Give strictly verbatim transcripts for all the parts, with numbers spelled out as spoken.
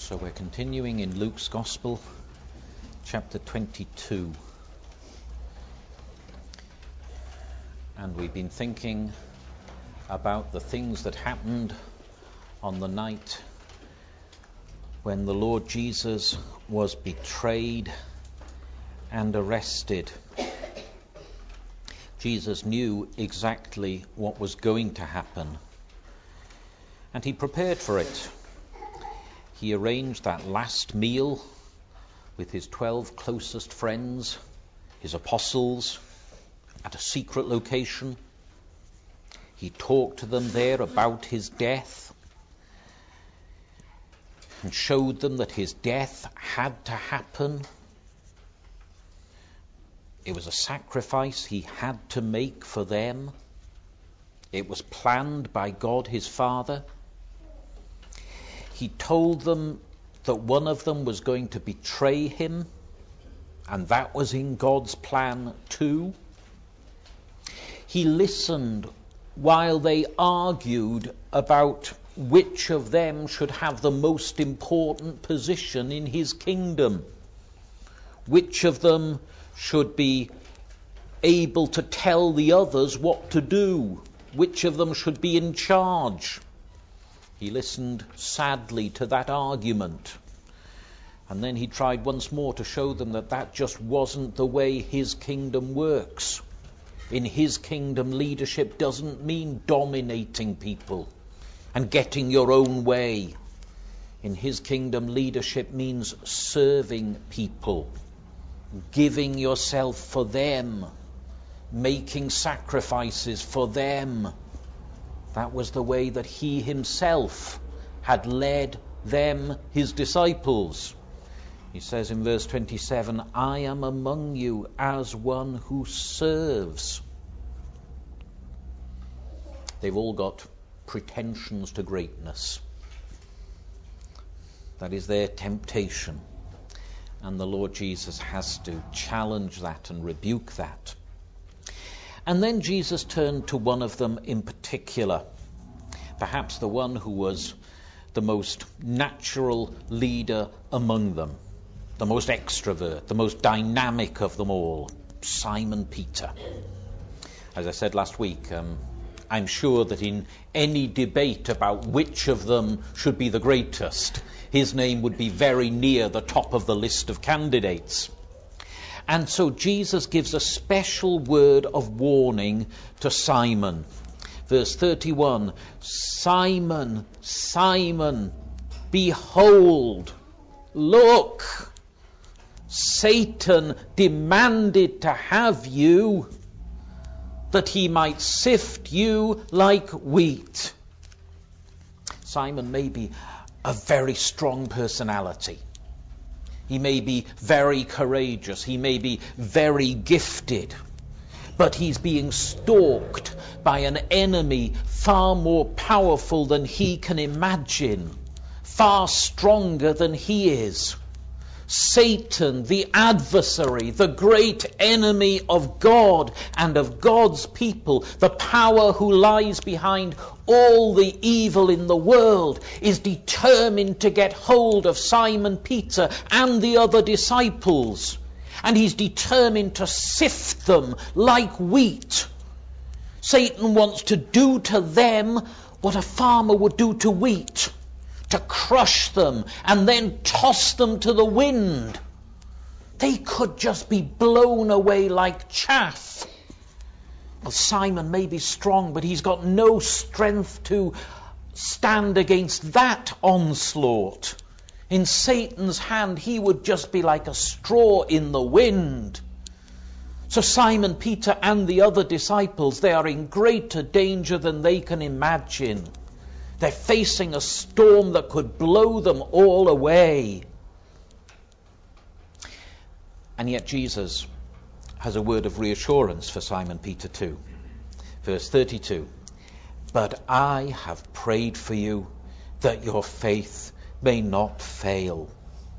So we're continuing in Luke's Gospel, chapter twenty-two. And we've been thinking about the things that happened on the night when the Lord Jesus was betrayed and arrested. Jesus knew exactly what was going to happen, and he prepared for it. He arranged that last meal with his twelve closest friends, his apostles, at a secret location. He talked to them there about his death and showed them that his death had to happen. It was a sacrifice he had to make for them. It was planned by God his Father. He told them that one of them was going to betray him, and that was in God's plan too. He listened while they argued about which of them should have the most important position in his kingdom, which of them should be able to tell the others what to do, which of them should be in charge. He listened sadly to that argument, and then he tried once more to show them that that just wasn't the way his kingdom works. In his kingdom, leadership doesn't mean dominating people and getting your own way. In his kingdom, leadership means serving people, giving yourself for them, making sacrifices for them. That was the way that he himself had led them, his disciples. He says in verse twenty-seven, I am among you as one who serves. They've all got pretensions to greatness. That is their temptation. And the Lord Jesus has to challenge that and rebuke that. And then Jesus turned to one of them in particular, perhaps the one who was the most natural leader among them, the most extrovert, the most dynamic of them all, Simon Peter. As I said last week, um, I'm sure that in any debate about which of them should be the greatest, his name would be very near the top of the list of candidates. And so Jesus gives a special word of warning to Simon. Verse thirty-one, Simon, Simon, behold, look, Satan demanded to have you, that he might sift you like wheat. Simon may be a very strong personality. He may be very courageous. He may be very gifted. But he's being stalked by an enemy far more powerful than he can imagine, far stronger than he is. Satan, the adversary, the great enemy of God and of God's people, the power who lies behind all the evil in the world, is determined to get hold of Simon Peter and the other disciples. And he's determined to sift them like wheat. Satan wants to do to them what a farmer would do to wheat, to crush them and then toss them to the wind. They could just be blown away like chaff. Well, Simon may be strong, but he's got no strength to stand against that onslaught. In Satan's hand, he would just be like a straw in the wind. So Simon Peter and the other disciples, they are in greater danger than they can imagine. They're facing a storm that could blow them all away. And yet Jesus has a word of reassurance for Simon Peter too. Verse thirty-two, but I have prayed for you that your faith may not fail.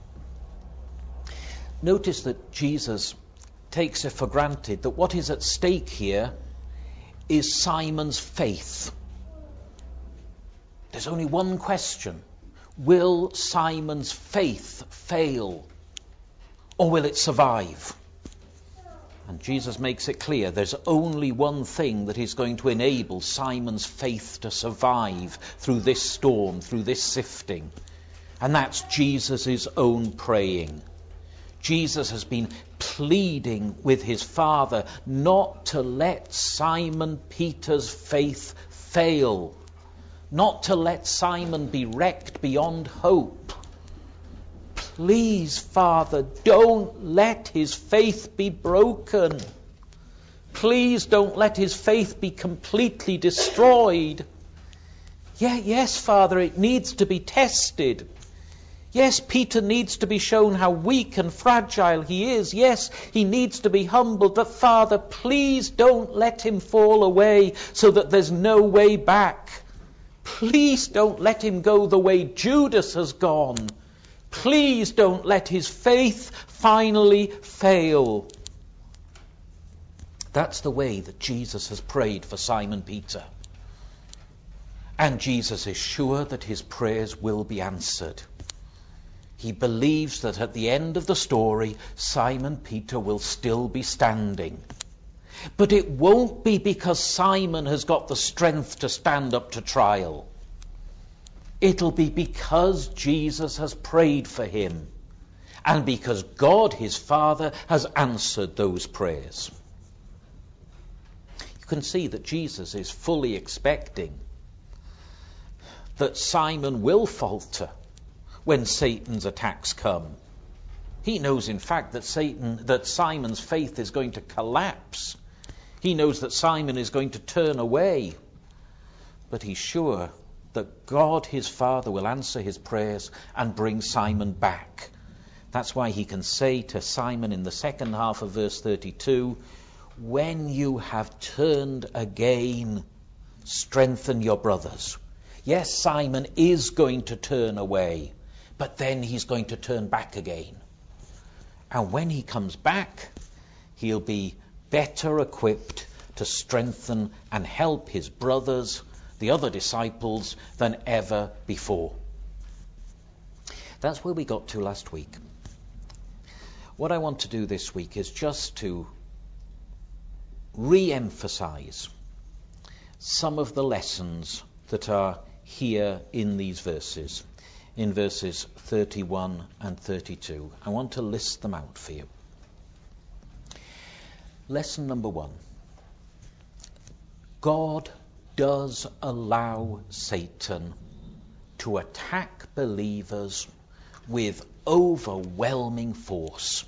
Notice that Jesus takes it for granted that what is at stake here is Simon's faith. There's only one question. will Simon's faith fail, or will it survive? And Jesus makes it clear there's only one thing that is going to enable Simon's faith to survive through this storm, through this sifting. And that's Jesus' own praying. Jesus has been pleading with his Father not to let Simon Peter's faith fail, not to let Simon be wrecked beyond hope. Please, Father, don't let his faith be broken. Please don't let his faith be completely destroyed. Yeah, yes, Father, it needs to be tested. Yes, Peter needs to be shown how weak and fragile he is. Yes, he needs to be humbled. But Father, please don't let him fall away so that there's no way back. Please don't let him go the way Judas has gone. Please don't let his faith finally fail. That's the way that Jesus has prayed for Simon Peter. And Jesus is sure that his prayers will be answered. He believes that at the end of the story, Simon Peter will still be standing. But it won't be because Simon has got the strength to stand up to trial. It'll be because Jesus has prayed for him, and because God, his Father, has answered those prayers. You can see that Jesus is fully expecting that Simon will falter when Satan's attacks come. He knows, in fact, that Satan, that Simon's faith is going to collapse. He knows that Simon is going to turn away. But he's sure that God, his Father, will answer his prayers and bring Simon back. That's why he can say to Simon in the second half of verse thirty-two, when you have turned again, strengthen your brothers. Yes, Simon is going to turn away, but then he's going to turn back again. And when he comes back, he'll be better equipped to strengthen and help his brothers, the other disciples, than ever before. That's where we got to last week. What I want to do this week is just to re-emphasize some of the lessons that are here in these verses, in verses thirty-one and thirty-two. I want to list them out for you. Lesson number one. God does allow Satan to attack believers with overwhelming force.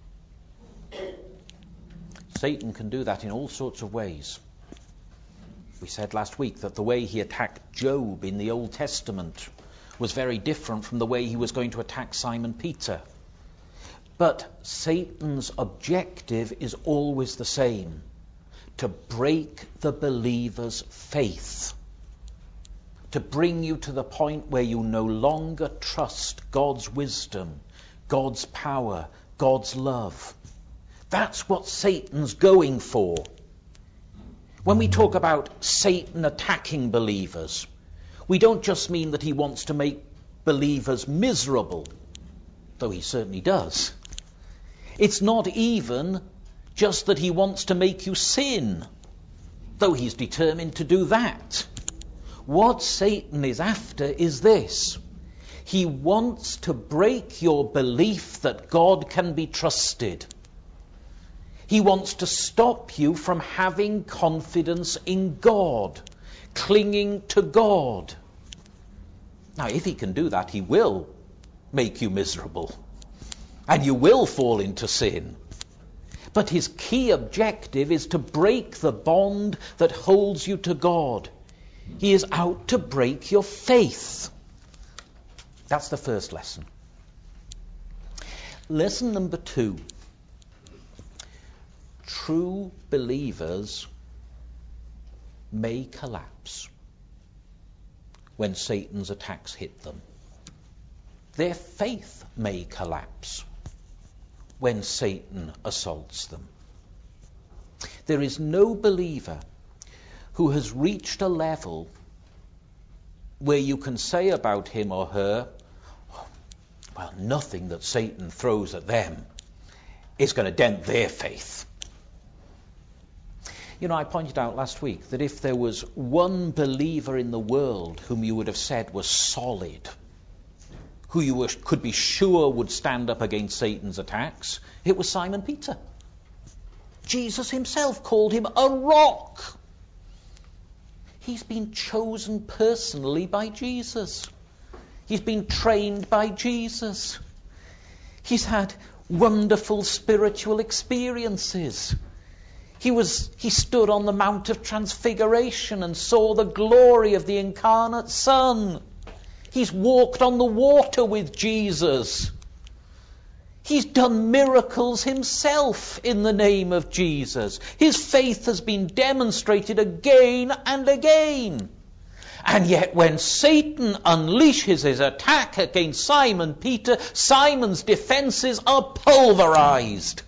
Satan can do that in all sorts of ways. We said last week that the way he attacked Job in the Old Testament was very different from the way he was going to attack Simon Peter. But Satan's objective is always the same: to break the believer's faith, to bring you to the point where you no longer trust God's wisdom, God's power, God's love. That's what Satan's going for. When we talk about Satan attacking believers, we don't just mean that he wants to make believers miserable, though he certainly does. It's not even just that he wants to make you sin, though he's determined to do that. What Satan is after is this: he wants to break your belief that God can be trusted. He wants to stop you from having confidence in God, clinging to God. Now, if he can do that, he will make you miserable, and you will fall into sin. But his key objective is to break the bond that holds you to God. He is out to break your faith. That's the first lesson. Lesson number two. True believers may collapse when Satan's attacks hit them. Their faith may collapse when Satan assaults them. There is no believer who has reached a level where you can say about him or her, well, nothing that Satan throws at them is going to dent their faith. You know, I pointed out last week that if there was one believer in the world whom you would have said was solid, who you were, could be sure would stand up against Satan's attacks, it was Simon Peter. Jesus himself called him a rock. He's been chosen personally by Jesus. He's been trained by Jesus. He's had wonderful spiritual experiences. He was, he stood on the Mount of Transfiguration and saw the glory of the incarnate Son. He's walked on the water with Jesus. He's done miracles himself in the name of Jesus. His faith has been demonstrated again and again. And yet when Satan unleashes his attack against Simon Peter, Simon's defenses are pulverized.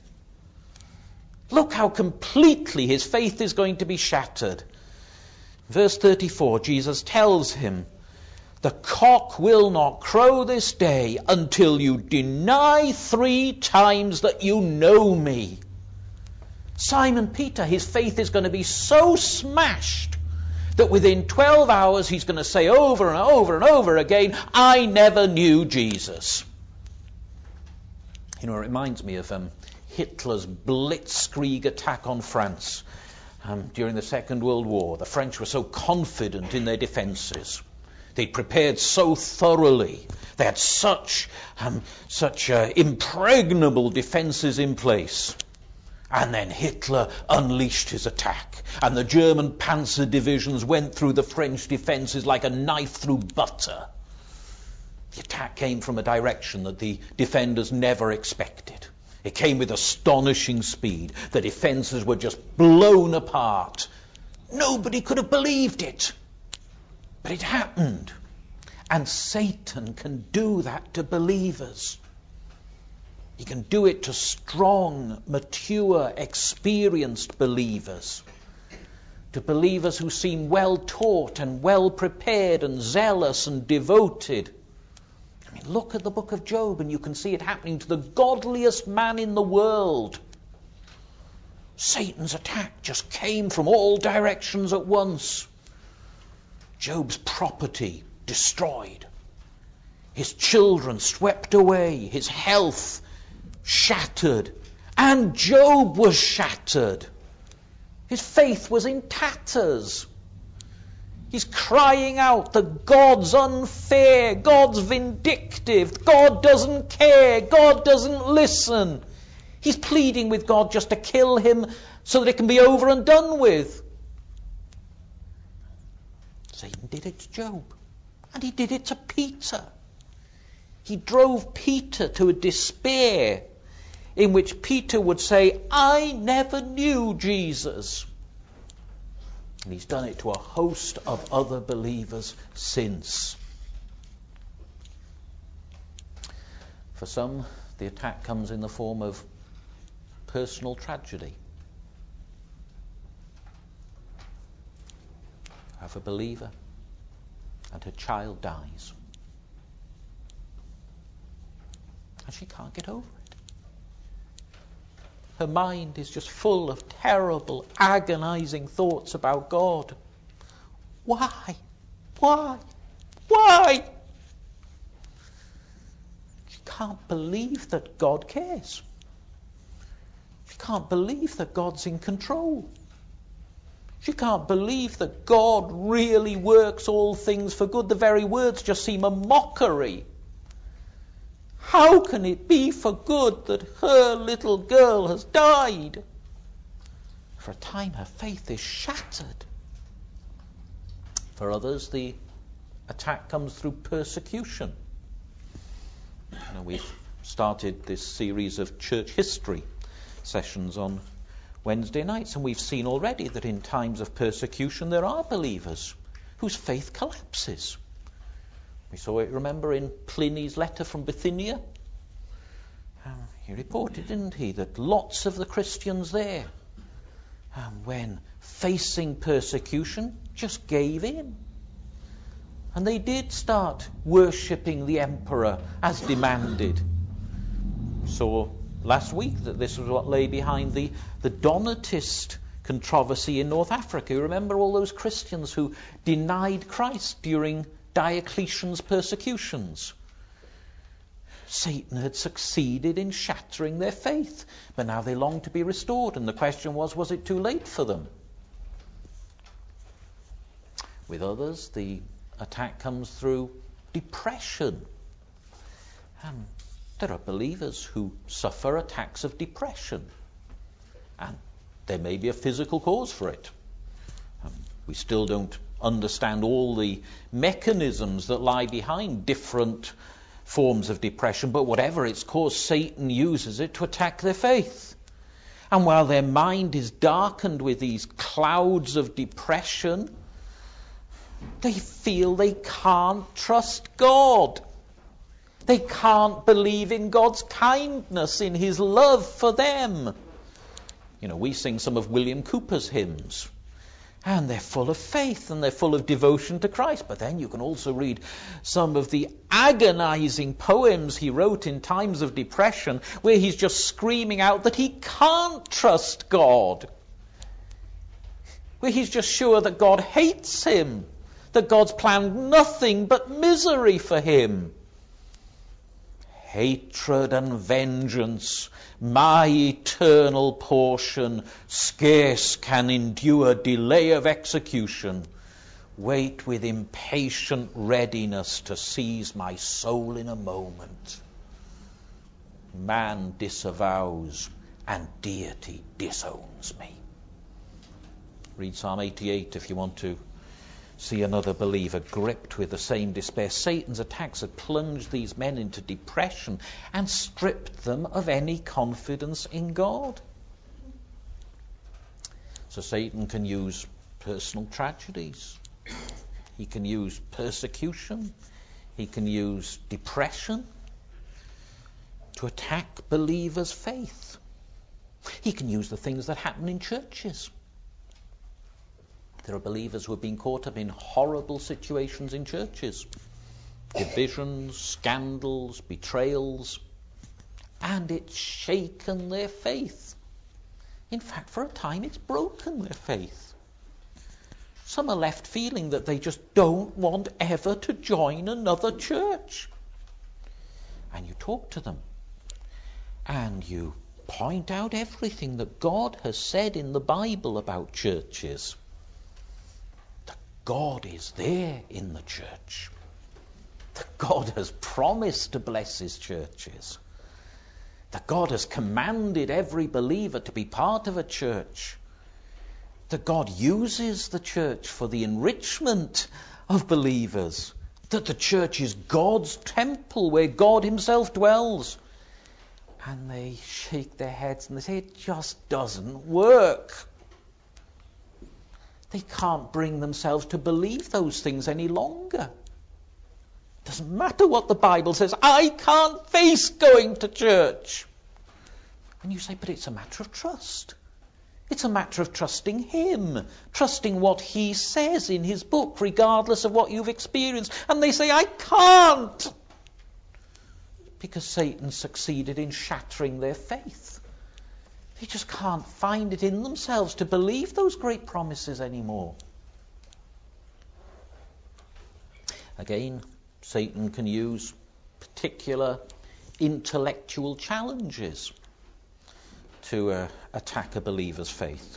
Look how completely his faith is going to be shattered. Verse thirty-four, Jesus tells him, the cock will not crow this day until you deny three times that you know me. Simon Peter, his faith is going to be so smashed that within twelve hours he's going to say over and over and over again, I never knew Jesus. You know, it reminds me of um, Hitler's blitzkrieg attack on France um, during the Second World War. The French were so confident in their defences. They'd prepared so thoroughly. They had such, um, such uh, impregnable defences in place. And then Hitler unleashed his attack. And the German panzer divisions went through the French defences like a knife through butter. The attack came from a direction that the defenders never expected. It came with astonishing speed. The defences were just blown apart. Nobody could have believed it. But it happened. And Satan can do that to believers. He can do it to strong, mature, experienced believers. To believers who seem well taught and well prepared and zealous and devoted. I mean, look at the book of Job and you can see it happening to the godliest man in the world. Satan's attack just came from all directions at once. Job's property destroyed. His children swept away. His health shattered. And Job was shattered. His faith was in tatters. He's crying out that God's unfair, God's vindictive, God doesn't care, God doesn't listen. He's pleading with God just to kill him so that it can be over and done with. Satan did it to Job. And he did it to Peter. He drove Peter to a despair in which Peter would say, I never knew Jesus. And he's done it to a host of other believers since. For some, the attack comes in the form of personal tragedy. Of a believer, and her child dies. And she can't get over it. Her mind is just full of terrible, agonizing thoughts about God. Why? Why? Why? She can't believe that God cares. She can't believe that God's in control. She can't believe that God really works all things for good. The very words just seem a mockery. How can it be for good that her little girl has died? For a time her faith is shattered. For others the attack comes through persecution. You know, we've started this series of church history sessions on Wednesday nights, and we've seen already that in times of persecution there are believers whose faith collapses. We saw it, remember, in Pliny's letter from Bithynia. Um, he reported, didn't he, that lots of the Christians there, um, when facing persecution, just gave in. And they did start worshipping the emperor as demanded. We saw last week that this was what lay behind the, the Donatist controversy in North Africa. You remember all those Christians who denied Christ during Diocletian's persecutions? Satan had succeeded in shattering their faith, but now they longed to be restored, and the question was, was it too late for them? With others, the attack comes through depression. And there are believers who suffer attacks of depression, and there may be a physical cause for it. Um, we still don't understand all the mechanisms that lie behind different forms of depression, but whatever its cause, Satan uses it to attack their faith. And while their mind is darkened with these clouds of depression, they feel they can't trust God. They can't believe in God's kindness, in his love for them. You know, we sing some of William Cowper's hymns, and they're full of faith and they're full of devotion to Christ. But then you can also read some of the agonizing poems he wrote in times of depression, where he's just screaming out that he can't trust God, where he's just sure that God hates him, that God's planned nothing but misery for him. Hatred and vengeance, my eternal portion, scarce can endure delay of execution. Wait with impatient readiness to seize my soul in a moment. Man disavows and deity disowns me. Read Psalm eighty-eight if you want to see another believer gripped with the same despair. Satan's attacks had plunged these men into depression and stripped them of any confidence in God. So Satan can use personal tragedies. He can use persecution. He can use depression to attack believers' faith. He can use the things that happen in churches. There are believers who have been caught up in horrible situations in churches. Divisions, scandals, betrayals. And it's shaken their faith. In fact, for a time, it's broken their faith. Some are left feeling that they just don't want ever to join another church. And you talk to them, and you point out everything that God has said in the Bible about churches. God is there in the church. That God has promised to bless his churches. That God has commanded every believer to be part of a church. That God uses the church for the enrichment of believers. That the church is God's temple where God himself dwells. And they shake their heads and they say, it just doesn't work. They can't bring themselves to believe those things any longer. It doesn't matter what the Bible says. I can't face going to church. And you say, but it's a matter of trust. It's a matter of trusting him, trusting what he says in his book, regardless of what you've experienced. And they say, I can't. Because Satan succeeded in shattering their faith. They just can't find it in themselves to believe those great promises anymore. Again, Satan can use particular intellectual challenges to uh, attack a believer's faith.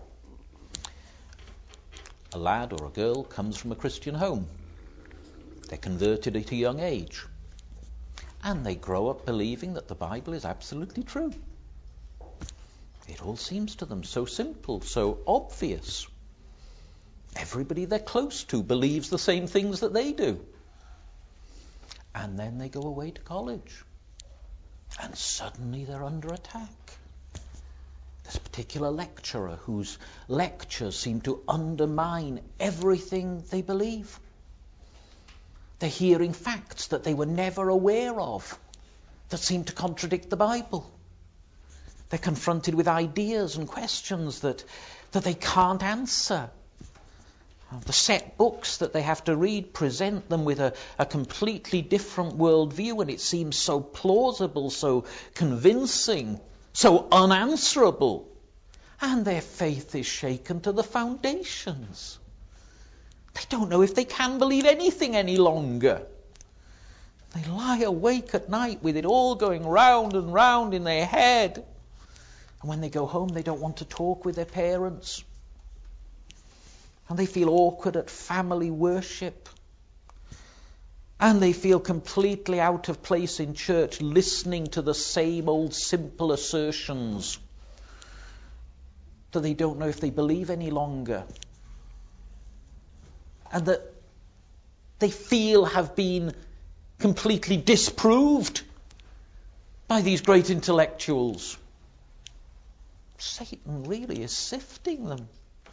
A lad or a girl comes from a Christian home. They're converted at a young age. And they grow up believing that the Bible is absolutely true. It all seems to them so simple, so obvious. Everybody they're close to believes the same things that they do. And then they go away to college. And suddenly they're under attack. There's a particular lecturer whose lectures seem to undermine everything they believe. They're hearing facts that they were never aware of that seem to contradict the Bible. They're confronted with ideas and questions that, that they can't answer. The set books that they have to read present them with a, a completely different worldview, and it seems so plausible, so convincing, so unanswerable. And their faith is shaken to the foundations. They don't know if they can believe anything any longer. They lie awake at night with it all going round and round in their head. And when they go home, they don't want to talk with their parents. And they feel awkward at family worship. And they feel completely out of place in church, listening to the same old simple assertions that they don't know if they believe any longer. And that they feel have been completely disproved by these great intellectuals. Satan really is sifting them.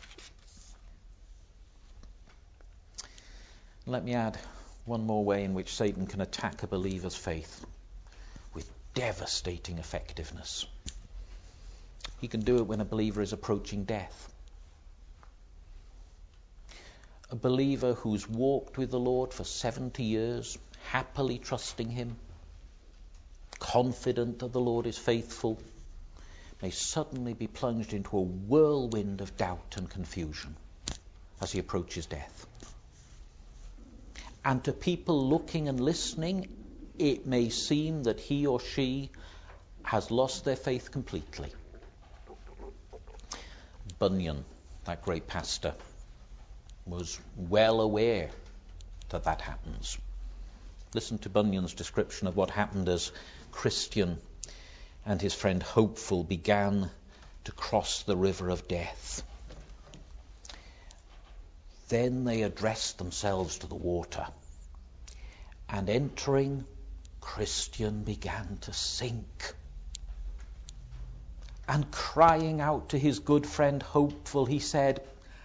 Let me add one more way in which Satan can attack a believer's faith with devastating effectiveness. He can do it when a believer is approaching death. A believer who's walked with the Lord for seventy years, happily trusting him, confident that the Lord is faithful, may suddenly be plunged into a whirlwind of doubt and confusion as he approaches death. And to people looking and listening, it may seem that he or she has lost their faith completely. Bunyan, that great pastor, was well aware that that happens. Listen to Bunyan's description of what happened as Christian and his friend Hopeful began to cross the river of death. Then they addressed themselves to the water, and entering, Christian began to sink. And crying out to his good friend Hopeful, he said,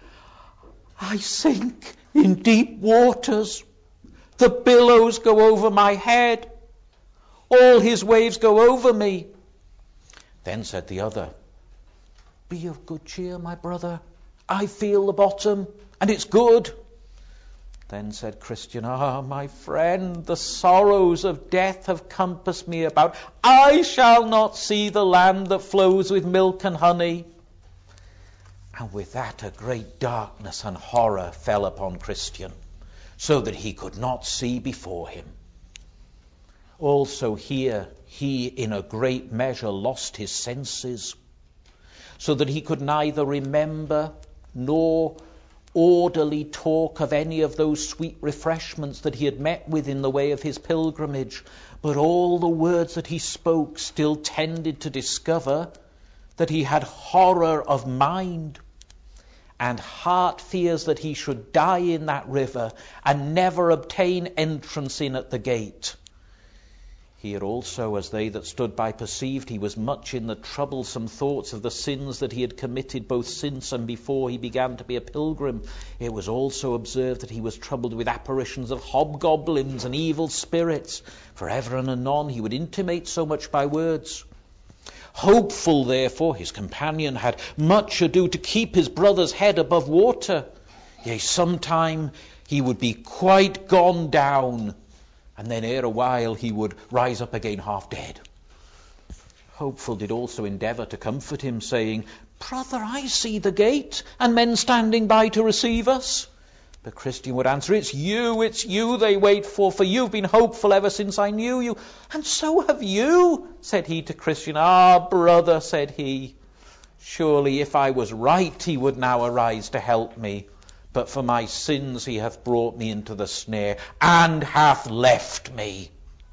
"I sink in deep waters. The billows go over my head. All his waves go over me." Then said the other, "Be of good cheer, my brother. I feel the bottom, and it's good." Then said Christian, "Ah, my friend, the sorrows of death have compassed me about. I shall not see the land that flows with milk and honey." And with that a great darkness and horror fell upon Christian, so that he could not see before him. Also here he in a great measure lost his senses, so that he could neither remember nor orderly talk of any of those sweet refreshments that he had met with in the way of his pilgrimage, but all the words that he spoke still tended to discover that he had horror of mind and heart fears that he should die in that river and never obtain entrance in at the gate. Here also, as they that stood by perceived, he was much in the troublesome thoughts of the sins that he had committed both since and before he began to be a pilgrim. It was also observed that he was troubled with apparitions of hobgoblins and evil spirits, for ever and anon he would intimate so much by words. Hopeful, therefore, his companion, had much ado to keep his brother's head above water. Yea, sometime he would be quite gone down, and then ere a while he would rise up again half dead. Hopeful did also endeavour to comfort him, saying, "Brother, I see the gate, and men standing by to receive us." But Christian would answer, "It's you, it's you they wait for, for you've been hopeful ever since I knew you." "And so have you," said he to Christian. "Ah, brother," said he, "surely if I was right he would now arise to help me. But for my sins he hath brought me into the snare, and hath left me."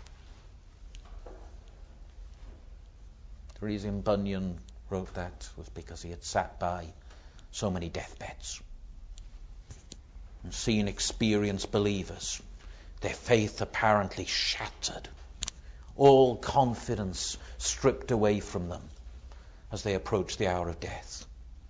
The reason Bunyan wrote that was because he had sat by so many deathbeds and seen experienced believers, their faith apparently shattered, all confidence stripped away from them as they approached the hour of death.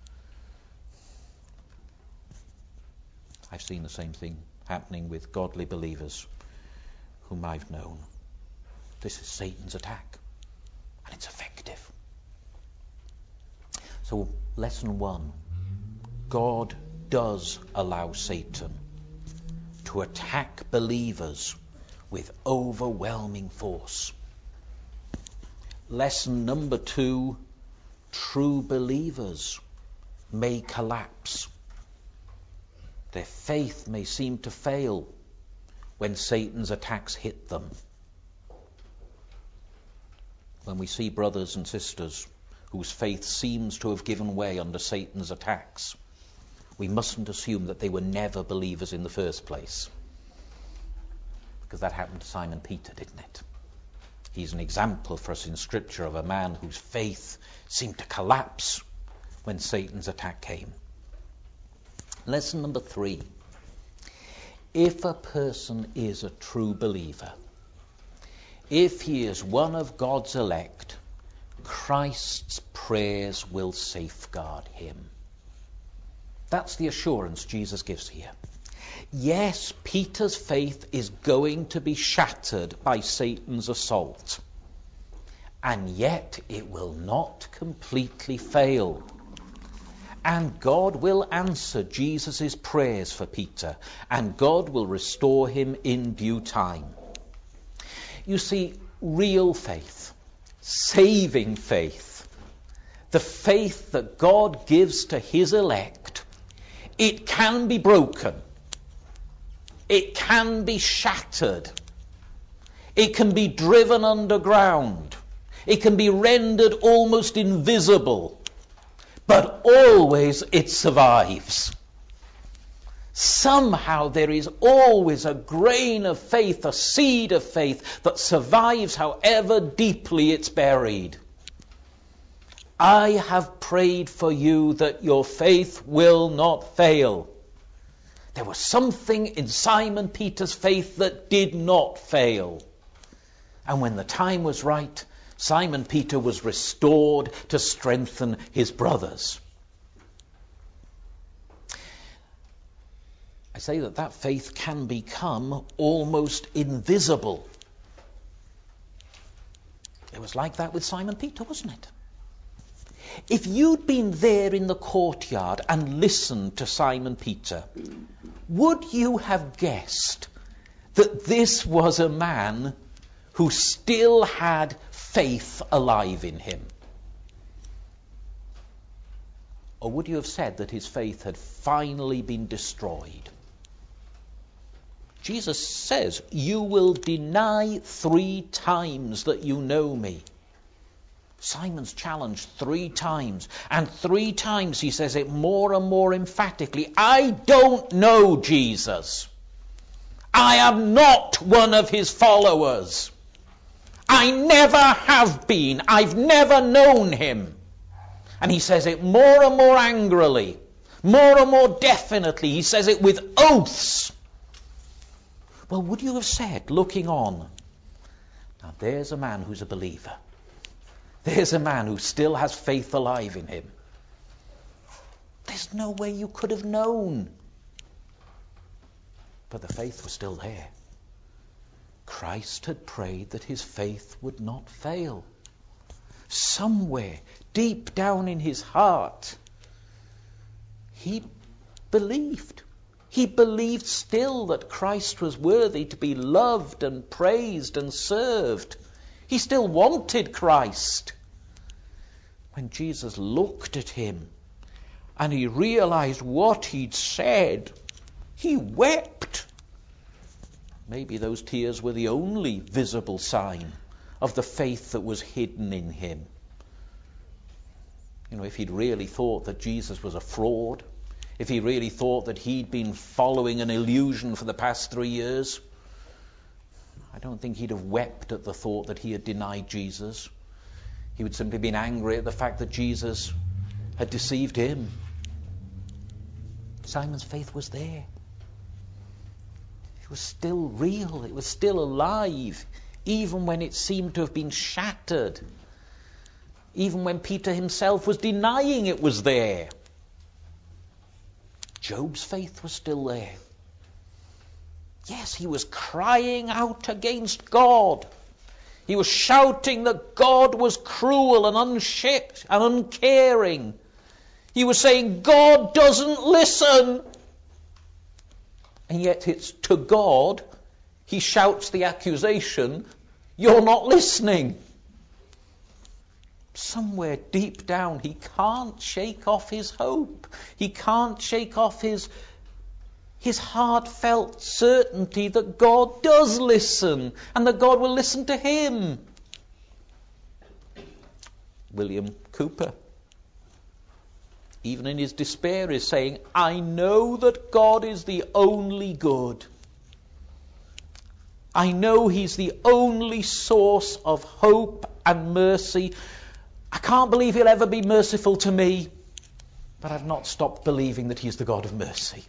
I've seen the same thing happening with godly believers whom I've known. This is Satan's attack, and it's effective. So, lesson one, God does allow Satan to attack believers with overwhelming force. Lesson number two, true believers may collapse. Their faith may seem to fail when Satan's attacks hit them. When we see brothers and sisters whose faith seems to have given way under Satan's attacks, we mustn't assume that they were never believers in the first place. Because that happened to Simon Peter, didn't it? He's an example for us in Scripture of a man whose faith seemed to collapse when Satan's attack came. Lesson number three. If a person is a true believer, if he is one of God's elect, Christ's prayers will safeguard him. That's the assurance Jesus gives here. Yes, Peter's faith is going to be shattered by Satan's assault, and yet it will not completely fail. And God will answer Jesus' prayers for Peter, and God will restore him in due time. You see, real faith, saving faith, the faith that God gives to his elect, it can be broken. It can be shattered. It can be driven underground. It can be rendered almost invisible. But always it survives. Somehow there is always a grain of faith, a seed of faith that survives however deeply it's buried. I have prayed for you that your faith will not fail. There was something in Simon Peter's faith that did not fail. And when the time was right, Simon Peter was restored to strengthen his brothers. I say that that faith can become almost invisible. It was like that with Simon Peter, wasn't it? If you'd been there in the courtyard and listened to Simon Peter, would you have guessed that this was a man who still had faith alive in him? Or would you have said that his faith had finally been destroyed? Jesus says, you will deny three times that you know me. Simon's challenged three times, and three times he says it more and more emphatically. I don't know Jesus. I am not one of his followers. I never have been. I've never known him. And he says it more and more angrily, more and more definitely. He says it with oaths. Well, would you have said, looking on, now there's a man who's a believer. There's a man who still has faith alive in him. There's no way you could have known. But the faith was still there. Christ had prayed that his faith would not fail. Somewhere, deep down in his heart, he believed. He believed still that Christ was worthy to be loved and praised and served. He still wanted Christ. When Jesus looked at him and he realized what he'd said, he wept. Maybe those tears were the only visible sign of the faith that was hidden in him. You know, if he'd really thought that Jesus was a fraud, if he really thought that he'd been following an illusion for the past three years, I don't think he'd have wept at the thought that he had denied Jesus. He would simply have been angry at the fact that Jesus had deceived him. Simon's faith was there. It was still real. It was still alive, even when it seemed to have been shattered. Even when Peter himself was denying it was there. Job's faith was still there. Yes, he was crying out against God. He was shouting that God was cruel and unshipped and uncaring. He was saying, God doesn't listen. And yet it's to God he shouts the accusation, you're not listening. Somewhere deep down he can't shake off his hope. He can't shake off his, his heartfelt certainty that God does listen and that God will listen to him. William Cowper, even in his despair, is saying, I know that God is the only good. I know he's the only source of hope and mercy. I can't believe he'll ever be merciful to me, but I've not stopped believing that he's the God of mercy.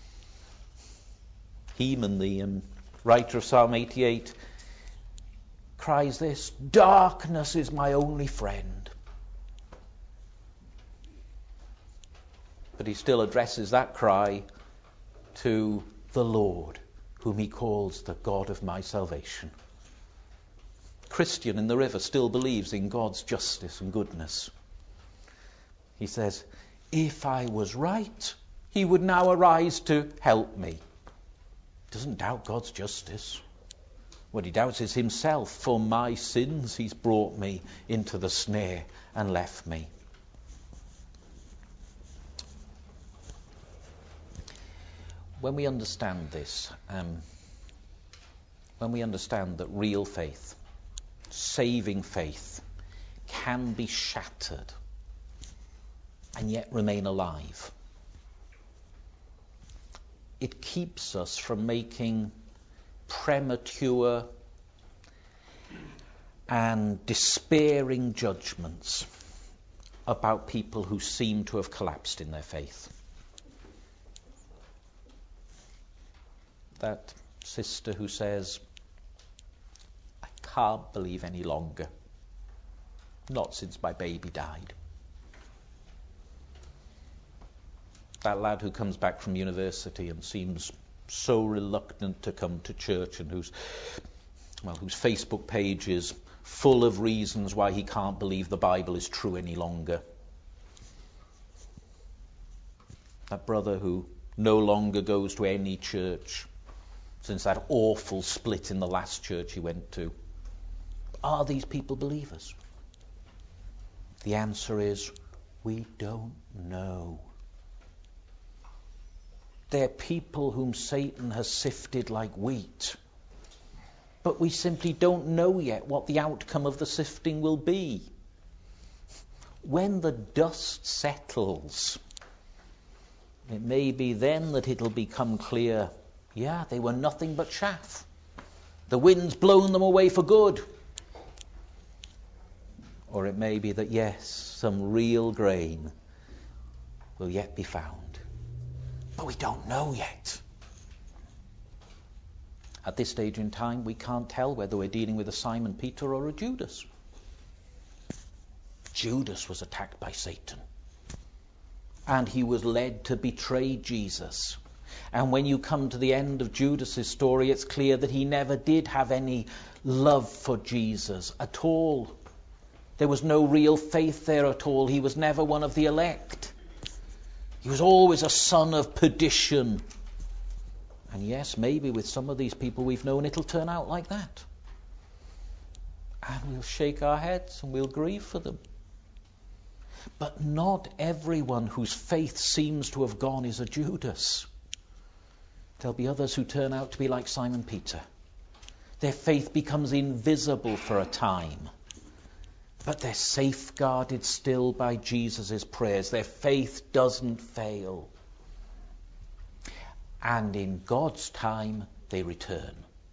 Heman, the um, writer of Psalm eighty-eight, cries this, darkness is my only friend. But he still addresses that cry to the Lord, whom he calls the God of my salvation. Christian in the River still believes in God's justice and goodness. He says, if I was right, he would now arise to help me. Doesn't doubt God's justice. What he doubts is himself. For my sins he's brought me into the snare and left me. When we understand this, um, when we understand that real faith, saving faith, can be shattered and yet remain alive, it keeps us from making premature and despairing judgments about people who seem to have collapsed in their faith. That sister who says, I can't believe any longer. Not since my baby died. That lad who comes back from university and seems so reluctant to come to church and whose, well, whose Facebook page is full of reasons why he can't believe the Bible is true any longer. That brother who no longer goes to any church since that awful split in the last church he went to. Are these people believers? The answer is, we don't know. They're people whom Satan has sifted like wheat. But we simply don't know yet what the outcome of the sifting will be. When the dust settles, it may be then that it'll become clear, yeah, they were nothing but chaff. The wind's blown them away for good. Or it may be that, yes, some real grain will yet be found. But we don't know yet. At this stage in time, we can't tell whether we're dealing with a Simon Peter or a Judas. Judas was attacked by Satan. And he was led to betray Jesus. And when you come to the end of Judas's story, it's clear that he never did have any love for Jesus at all. There was no real faith there at all. He was never one of the elect. He was always a son of perdition. And yes, maybe with some of these people we've known, it'll turn out like that. And we'll shake our heads and we'll grieve for them. But not everyone whose faith seems to have gone is a Judas. There'll be others who turn out to be like Simon Peter. Their faith becomes invisible for a time. But they're safeguarded still by Jesus' prayers. Their faith doesn't fail. And in God's time, they return.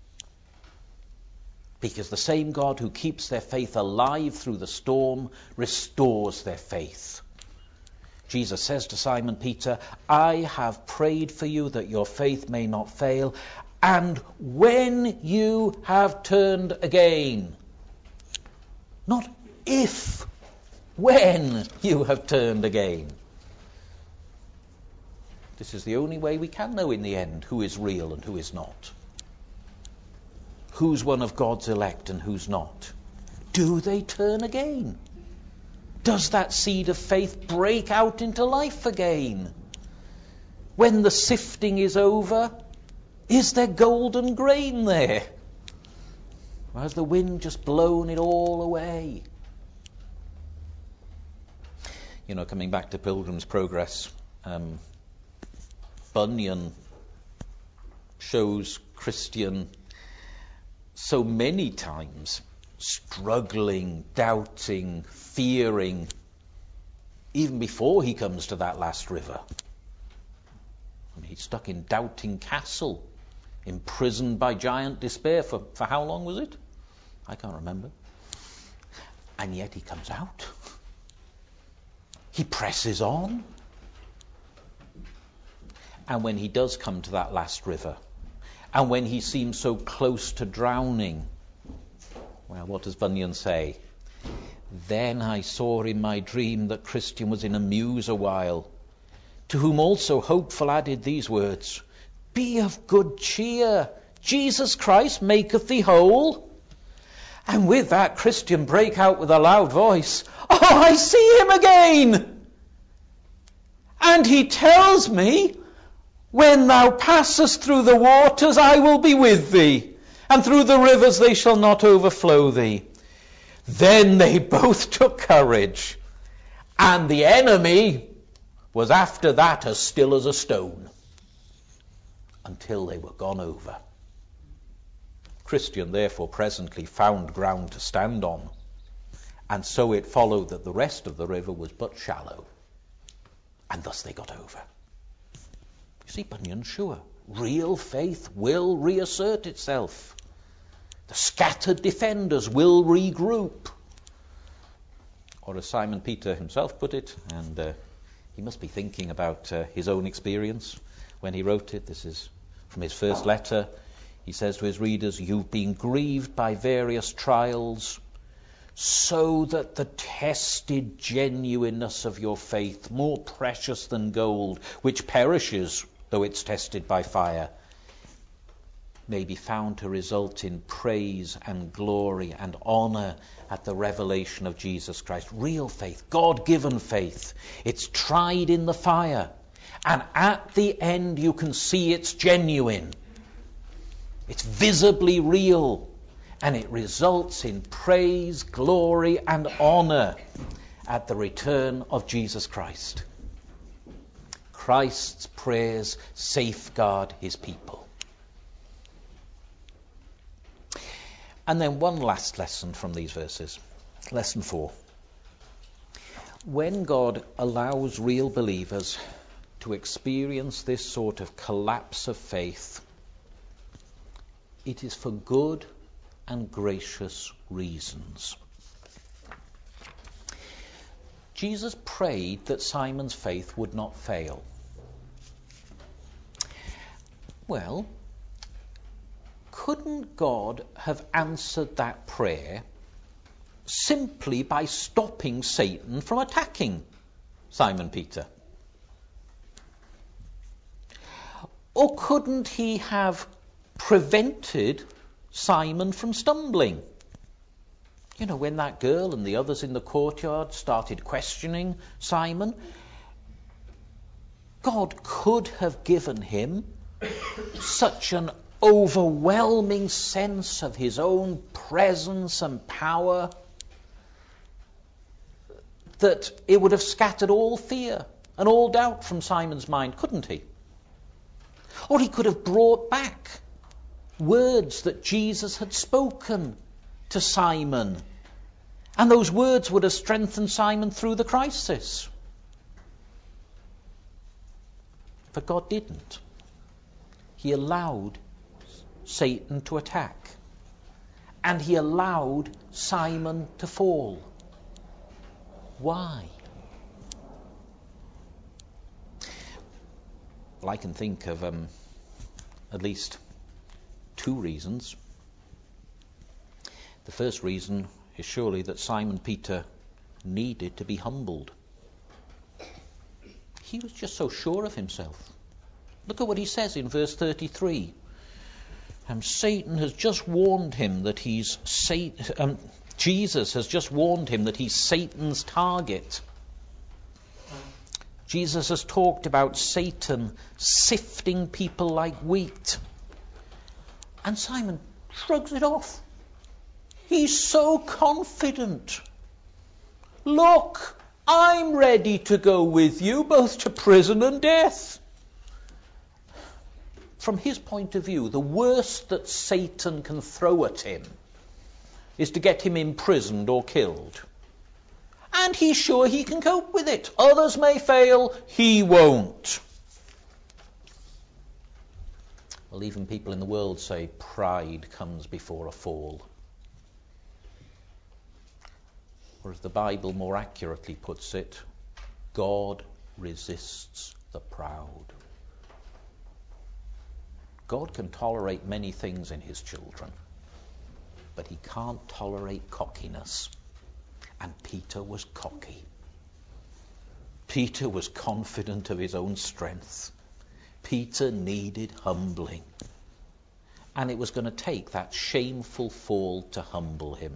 Because the same God who keeps their faith alive through the storm restores their faith. Jesus says to Simon Peter, I have prayed for you that your faith may not fail. And when you have turned again, not if, when you have turned again. This is the only way we can know in the end who is real and who is not. Who's one of God's elect and who's not? Do they turn again? Does that seed of faith break out into life again? When the sifting is over, is there golden grain there? Or has the wind just blown it all away? You know, coming back to Pilgrim's Progress, um, Bunyan shows Christian so many times struggling, doubting, fearing, even before he comes to that last river. I mean, he's stuck in Doubting Castle, imprisoned by giant despair for, for how long was it? I can't remember. And yet he comes out. He presses on. And when he does come to that last river, and when he seems so close to drowning, well, what does Bunyan say? Then I saw in my dream that Christian was in a muse a while, to whom also hopeful added these words, be of good cheer, Jesus Christ maketh thee whole. And with that Christian brake out with a loud voice, oh, I see him again! And he tells me, when thou passest through the waters, I will be with thee, and through the rivers they shall not overflow thee. Then they both took courage, and the enemy was after that as still as a stone, until they were gone over. Christian therefore presently found ground to stand on, and so it followed that the rest of the river was but shallow, and thus they got over. You see, Bunyan's sure. Real faith will reassert itself. The scattered defenders will regroup. Or as Simon Peter himself put it, and uh, he must be thinking about uh, his own experience when he wrote it. This is from his first letter. He says to his readers, you've been grieved by various trials, so that the tested genuineness of your faith, more precious than gold, which perishes though it's tested by fire, may be found to result in praise and glory and honor at the revelation of Jesus Christ. Real faith, God-given faith. It's tried in the fire, and at the end you can see it's genuine. It's visibly real, and it results in praise, glory, and honor at the return of Jesus Christ. Christ's prayers safeguard his people. And then one last lesson from these verses. Lesson four. When God allows real believers to experience this sort of collapse of faith, it is for good and gracious reasons. Jesus prayed that Simon's faith would not fail. Well, couldn't God have answered that prayer simply by stopping Satan from attacking Simon Peter? Or couldn't he have prevented Simon from stumbling? You know, when that girl and the others in the courtyard started questioning Simon, God could have given him such an overwhelming sense of his own presence and power that it would have scattered all fear and all doubt from Simon's mind, couldn't he? Or he could have brought back words that Jesus had spoken to Simon, and those words would have strengthened Simon through the crisis. But God didn't. He allowed Satan to attack, and he allowed Simon to fall. Why? Well, I can think of um, at least two reasons. The first reason is surely that Simon Peter needed to be humbled. He was just so sure of himself. Look at what he says in verse thirty-three. Um, Satan has just warned him that he's Satan, um, Jesus has just warned him that he's Satan's target. Jesus has talked about Satan sifting people like wheat. And Simon shrugs it off. He's so confident. Look, I'm ready to go with you both to prison and death. From his point of view, the worst that Satan can throw at him is to get him imprisoned or killed. And he's sure he can cope with it. Others may fail, he won't. Well, even people in the world say pride comes before a fall. Or as the Bible more accurately puts it, God resists the proud. God can tolerate many things in his children, but he can't tolerate cockiness. And Peter was cocky. Peter was confident of his own strength. Peter needed humbling. And it was going to take that shameful fall to humble him.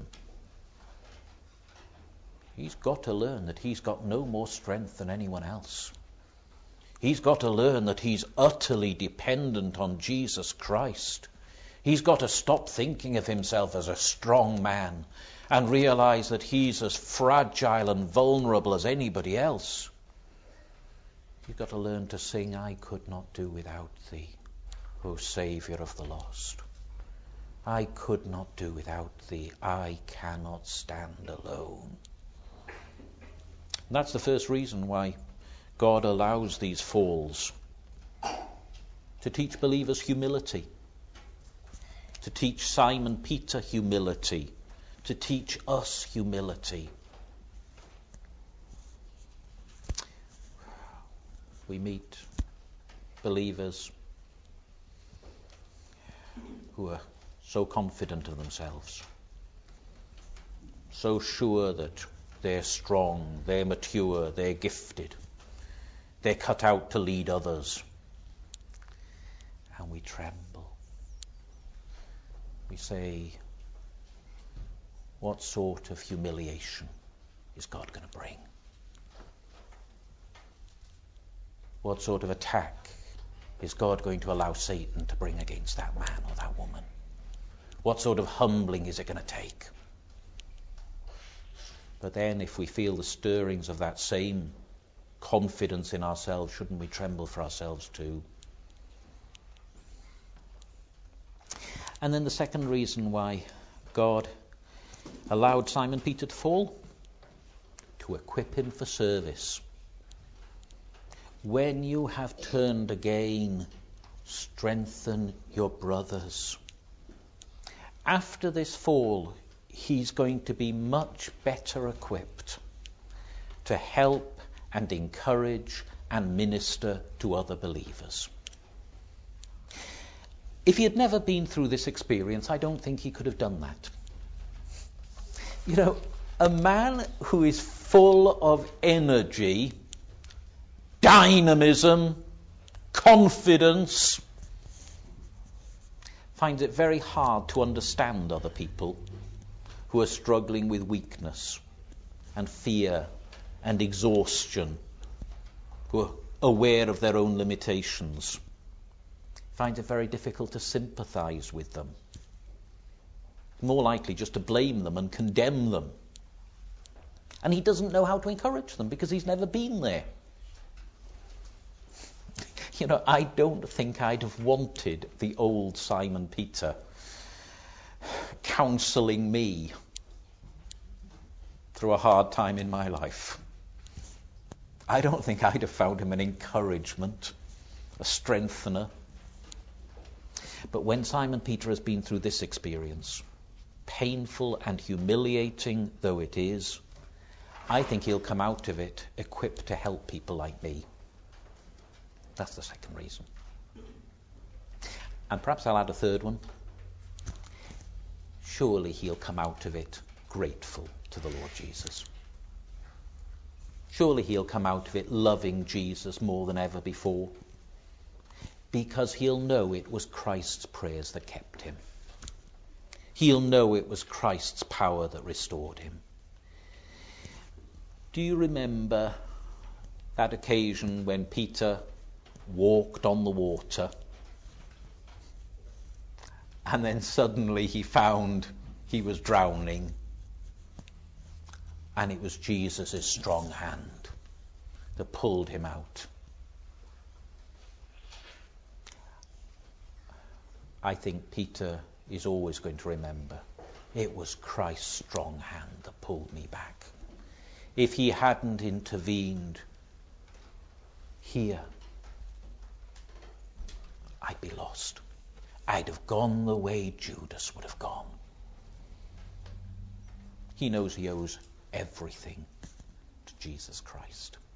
He's got to learn that he's got no more strength than anyone else. He's got to learn that he's utterly dependent on Jesus Christ. He's got to stop thinking of himself as a strong man and realize that he's as fragile and vulnerable as anybody else. You've got to learn to sing, I could not do without thee, O Saviour of the lost. I could not do without thee. I cannot stand alone. And that's the first reason why God allows these falls. To teach believers humility. To teach Simon Peter humility. To teach us humility. We meet believers who are so confident of themselves, so sure that they're strong, they're mature, they're gifted, they're cut out to lead others. And we tremble. We say, what sort of humiliation is God going to bring? What sort of attack is God going to allow Satan to bring against that man or that woman? What sort of humbling is it going to take? But then if we feel the stirrings of that same confidence in ourselves, shouldn't we tremble for ourselves too? And then the second reason why God allowed Simon Peter to fall, to equip him for service. When you have turned again, strengthen your brothers. After this fall, he's going to be much better equipped to help and encourage and minister to other believers. If he had never been through this experience, I don't think he could have done that. You know, a man who is full of energy, dynamism, confidence, finds it very hard to understand other people who are struggling with weakness and fear and exhaustion, who are aware of their own limitations. Finds it very difficult to sympathize with them. More likely just to blame them and condemn them. And he doesn't know how to encourage them because he's never been there. You know, I don't think I'd have wanted the old Simon Peter counselling me through a hard time in my life. I don't think I'd have found him an encouragement, a strengthener. But when Simon Peter has been through this experience, painful and humiliating though it is, I think he'll come out of it equipped to help people like me. That's the second reason. And perhaps I'll add a third one. Surely he'll come out of it grateful to the Lord Jesus. Surely he'll come out of it loving Jesus more than ever before, because he'll know it was Christ's prayers that kept him. He'll know it was Christ's power that restored him. Do you remember that occasion when Peter walked on the water and then suddenly he found he was drowning, and it was Jesus' strong hand that pulled him out? I think Peter is always going to remember it was Christ's strong hand that pulled me back. If he hadn't intervened here, I'd be lost. I'd have gone the way Judas would have gone. He knows he owes everything to Jesus Christ.